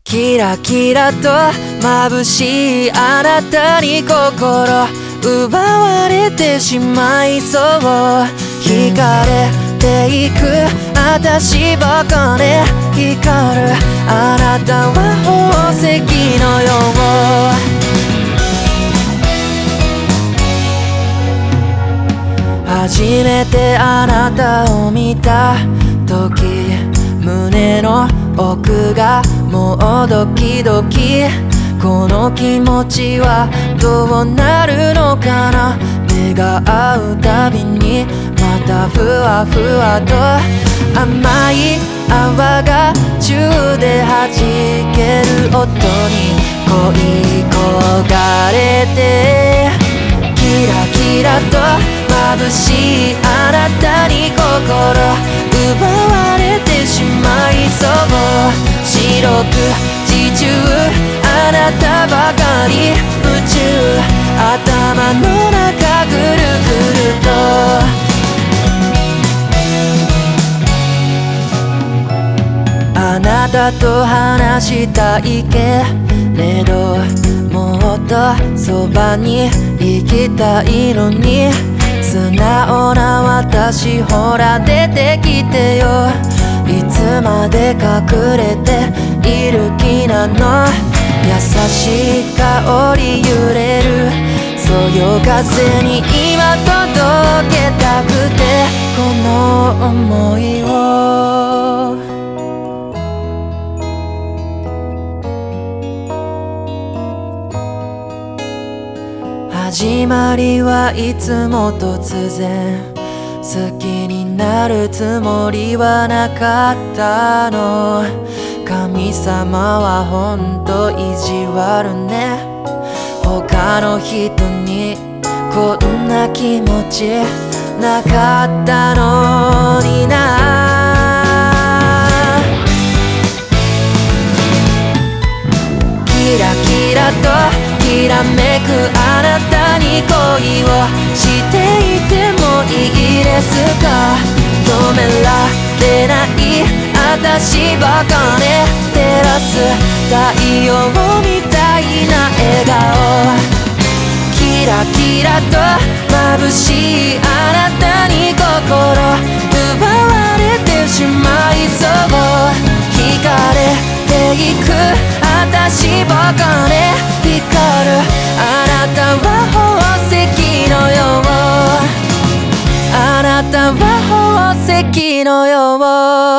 キラキラと眩しいあなたに心奪われてしまいそう。惹かれていく私ばかで光るあなたは宝石のよう。初めてあなたを見た時胸の奥がもうドキドキ。この気持ちはどうなるのかな。目が合うたびにまたふわふわと甘い泡が宙で弾ける音に恋焦がれて。キラキラと眩しいあなたに心奪われてしまいそう。白く自重あなたばかり夢中。頭の中ぐるぐると。あなたと話したいけれどもっとそばに行きたいのに。素直な私ほら出てきてよ。いつまで隠れている気なの。優しい香り揺れるそよ風に今届けたくてこの想いを。始まりはいつも突然好きになるつもりはなかったの。神様はほんと意地悪ね。他の人にこんな気持ちなかったのにな。キラキラときらめくあなたに恋をしていてもいいですか。止められない私ばかで照らす太陽みたいな笑顔。キラキラと眩しいあなたに心奪われてしまいそう。惹かれていく私ばかで光るあなたは宝石のよう。あなたは宝石のよう。